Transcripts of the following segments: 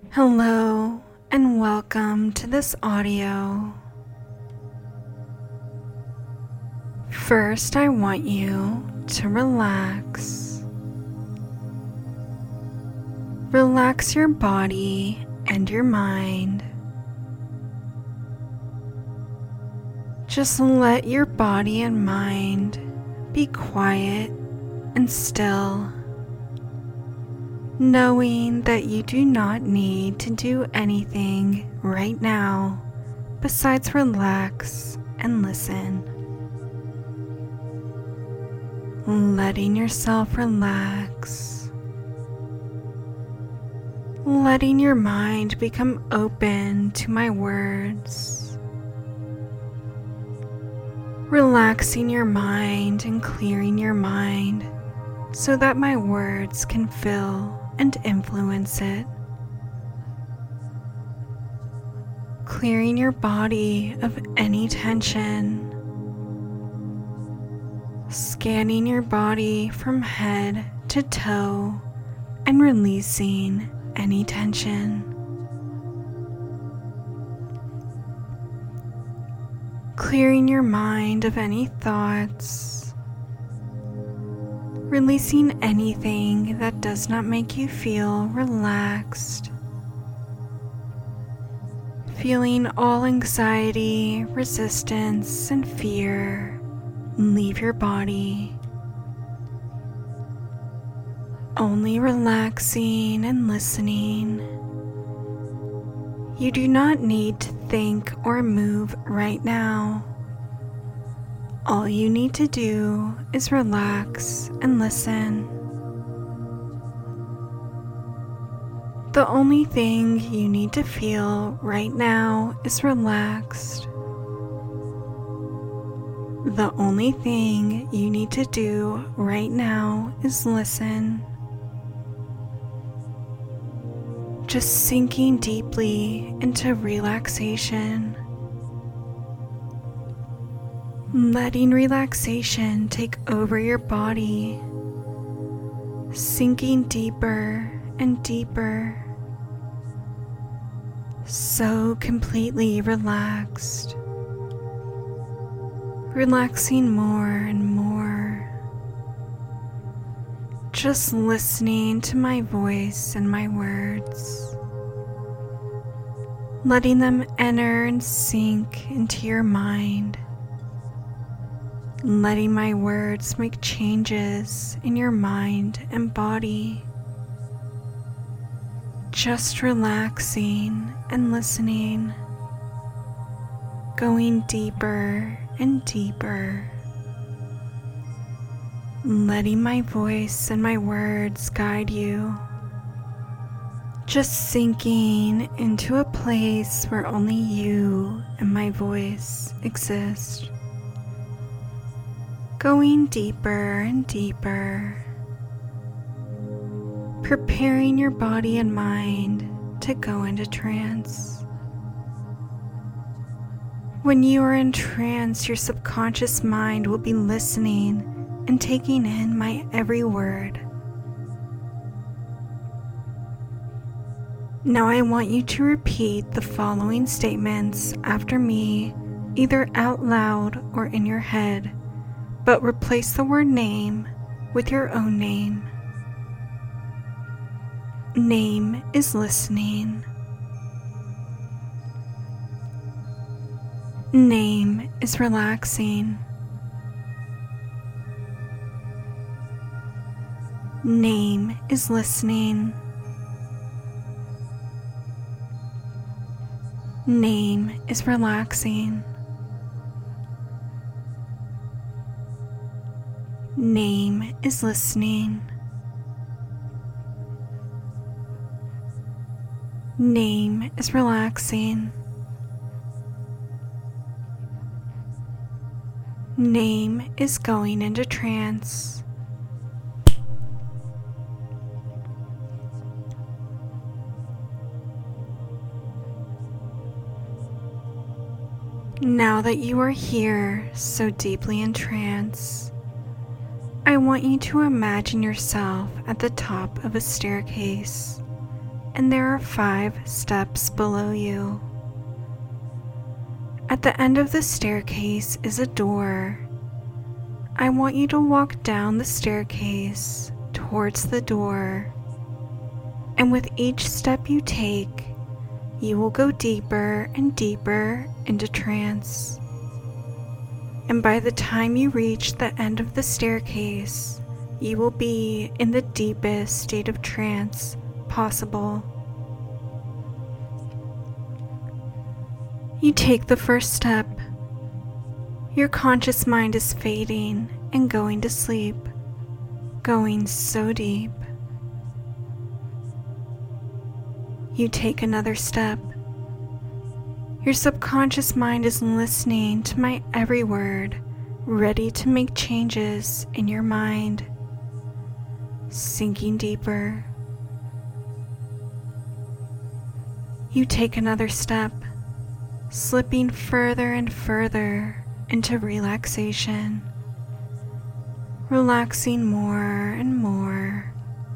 Hello and welcome to this audio. First, I want you to relax. Relax your body and your mind. Just let your body and mind be quiet and still, knowing that you do not need to do anything right now besides relax and listen. Letting yourself relax. Letting your mind become open to my words. Relaxing your mind and clearing your mind so that my words can fill and influence it. Clearing your body of any tension. Scanning your body from head to toe and releasing any tension. Clearing your mind of any thoughts. Releasing anything that does not make you feel relaxed. Feeling all anxiety, resistance, and fear leave your body. Only relaxing and listening. You do not need to think or move right now. All you need to do is relax and listen. The only thing you need to feel right now is relaxed. The only thing you need to do right now is listen. Just sinking deeply into relaxation. Letting relaxation take over your body, sinking deeper and deeper, so completely relaxed, relaxing more and more, just listening to my voice and my words, letting them enter and sink into your mind. Letting my words make changes in your mind and body. Just relaxing and listening. Going deeper and deeper. Letting my voice and my words guide you. Just sinking into a place where only you and my voice exist. Going deeper and deeper, preparing your body and mind to go into trance. When you are in trance, your subconscious mind will be listening and taking in my every word. Now I want you to repeat the following statements after me, either out loud or in your head, but replace the word name with your own name. Name is listening. Name is relaxing. Name is listening. Name is relaxing. Name is listening. Name is relaxing. Name is going into trance. Now that you are here so deeply in trance, I want you to imagine yourself at the top of a staircase, and there are 5 steps below you. At the end of the staircase is a door. I want you to walk down the staircase towards the door, and with each step you take, you will go deeper and deeper into trance. And by the time you reach the end of the staircase, you will be in the deepest state of trance possible. You take the first step. Your conscious mind is fading and going to sleep, going so deep. You take another step. Your subconscious mind is listening to my every word, ready to make changes in your mind, sinking deeper. You take another step, slipping further and further into relaxation, relaxing more and more.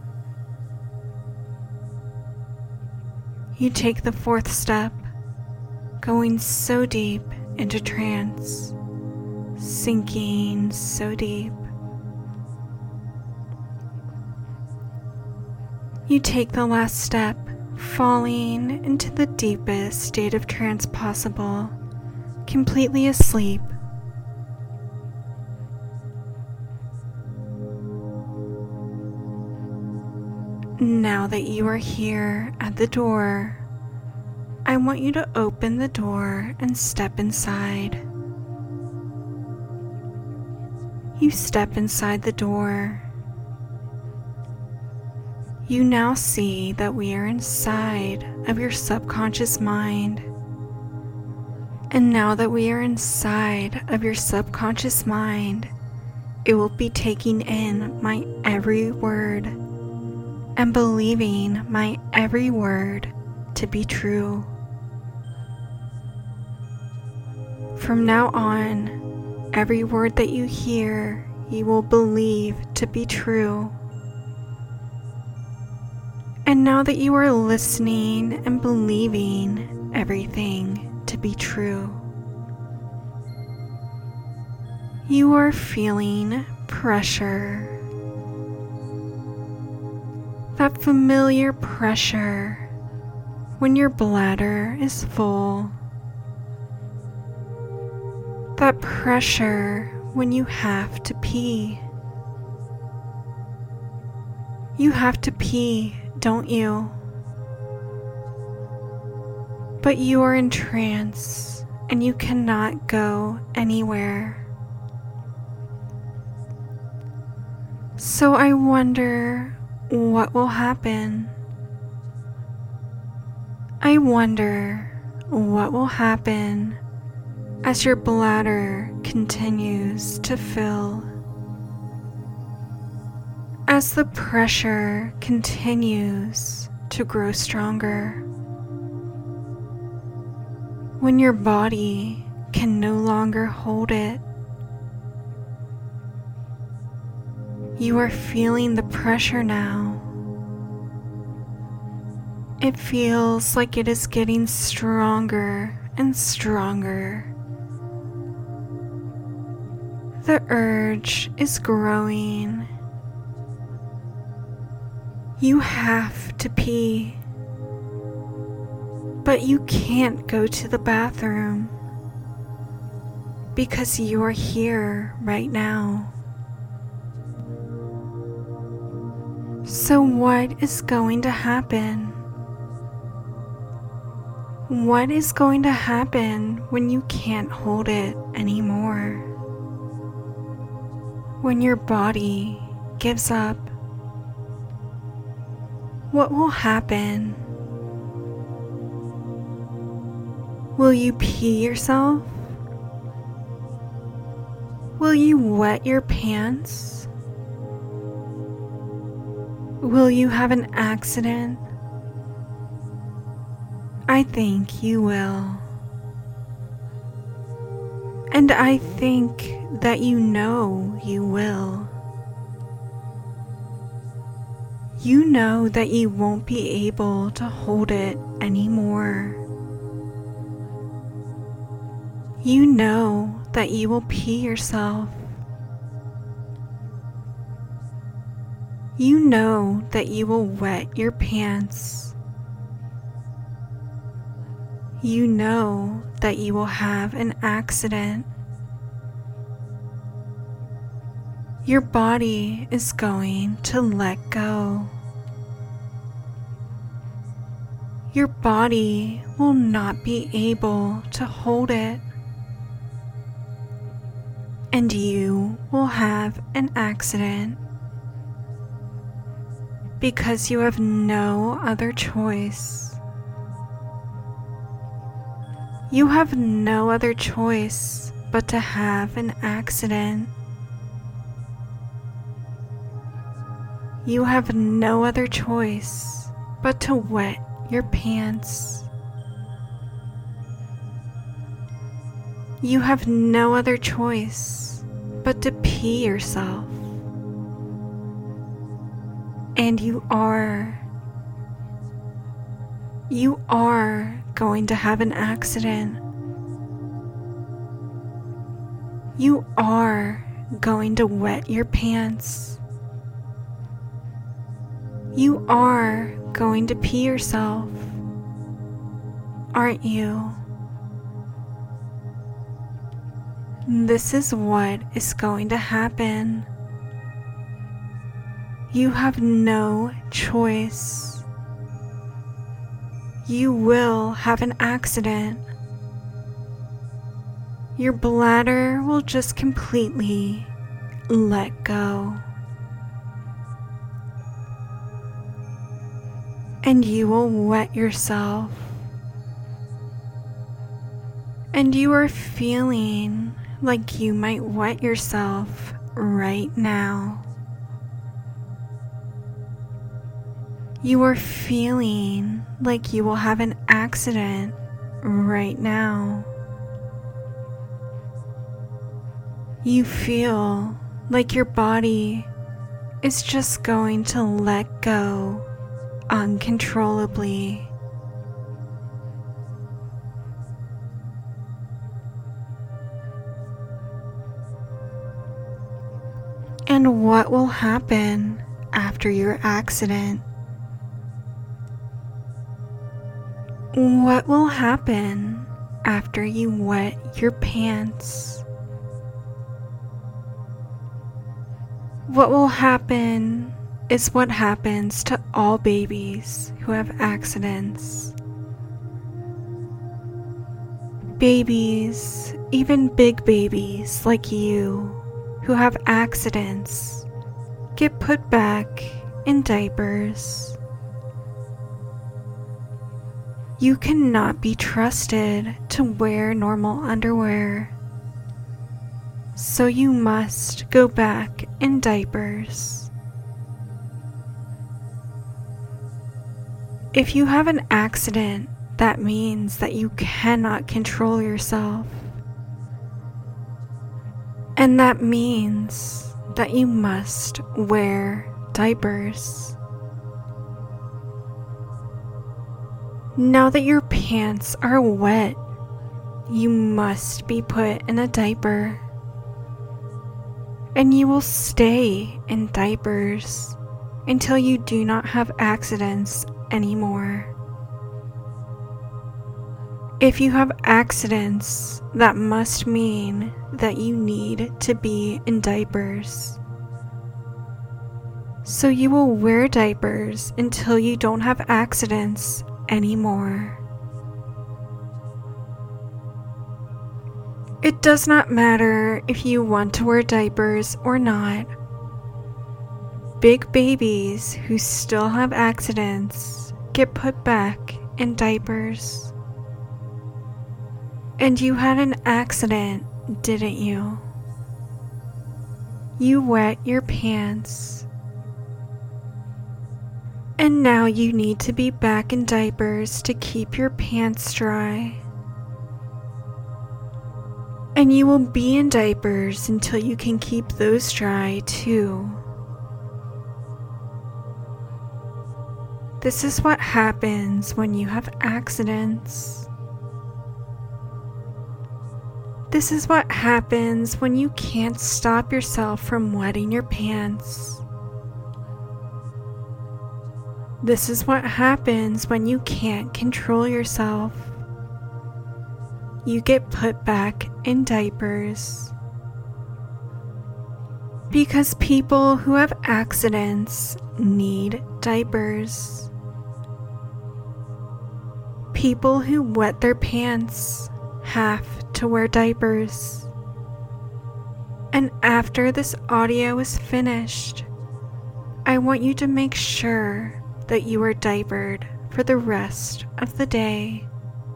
You take the 4th step, going so deep into trance, sinking so deep. You take the last step, falling into the deepest state of trance possible, completely asleep. Now that you are here at the door, I want you to open the door and step inside. You step inside the door. You now see that we are inside of your subconscious mind. And now that we are inside of your subconscious mind, it will be taking in my every word and believing my every word to be true. From now on, every word that you hear, you will believe to be true. And now that you are listening and believing everything to be true, you are feeling pressure. That familiar pressure when your bladder is full. That pressure when you have to pee. You have to pee, don't you? But you are in trance and you cannot go anywhere. So I wonder what will happen. I wonder what will happen as your bladder continues to fill, as the pressure continues to grow stronger, when your body can no longer hold it. You are feeling the pressure now. It feels like it is getting stronger and stronger. The urge is growing. You have to pee, but you can't go to the bathroom because you are here right now. So what is going to happen? What is going to happen when you can't hold it anymore? When your body gives up? What will happen? Will you pee yourself? Will you wet your pants? Will you have an accident? I think you will. And I think that you know you will. You know that you won't be able to hold it anymore. You know that you will pee yourself. You know that you will wet your pants. You know that you will have an accident. Your body is going to let go. Your body will not be able to hold it. And you will have an accident because you have no other choice. You have no other choice but to have an accident. You have no other choice but to wet your pants. You have no other choice but to pee yourself. And you are going to have an accident. You are going to wet your pants. You are going to pee yourself, aren't you? This is what is going to happen. You have no choice. You will have an accident. Your bladder will just completely let go. And you will wet yourself. And you are feeling like you might wet yourself right now. You are feeling like you will have an accident right now. You feel like your body is just going to let go uncontrollably. And what will happen after your accident? What will happen after you wet your pants? What will happen is what happens to all babies who have accidents. Babies, even big babies like you who have accidents, get put back in diapers. You cannot be trusted to wear normal underwear, so you must go back in diapers. If you have an accident, that means that you cannot control yourself. And that means that you must wear diapers. Now that your pants are wet, you must be put in a diaper. And you will stay in diapers until you do not have accidents anymore. If you have accidents, that must mean that you need to be in diapers. So you will wear diapers until you don't have accidents anymore. It does not matter if you want to wear diapers or not. Big babies who still have accidents get put back in diapers. And you had an accident, didn't you? You wet your pants. And now you need to be back in diapers to keep your pants dry. And you will be in diapers until you can keep those dry too. This is what happens when you have accidents. This is what happens when you can't stop yourself from wetting your pants. This is what happens when you can't control yourself. You get put back in diapers. Because people who have accidents need diapers. People who wet their pants have to wear diapers. And after this audio is finished, I want you to make sure that you are diapered for the rest of the day.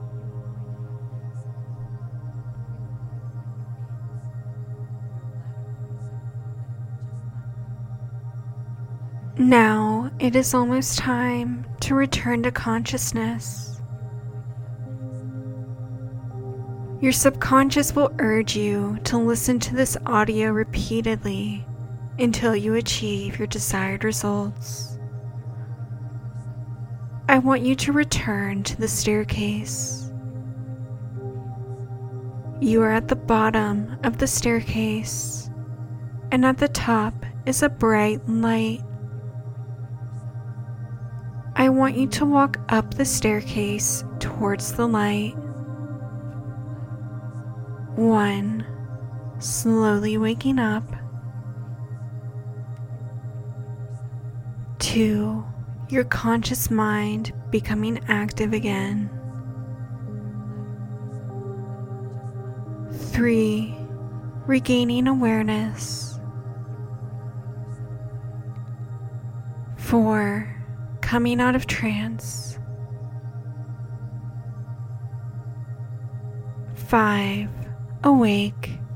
Now it is almost time to return to consciousness. Your subconscious will urge you to listen to this audio repeatedly until you achieve your desired results. I want you to return to the staircase. You are at the bottom of the staircase, and at the top is a bright light. I want you to walk up the staircase towards the light. 1. Slowly waking up. 2. Your conscious mind becoming active again. 3. Regaining awareness. 4. Coming out of trance. 5. Awake.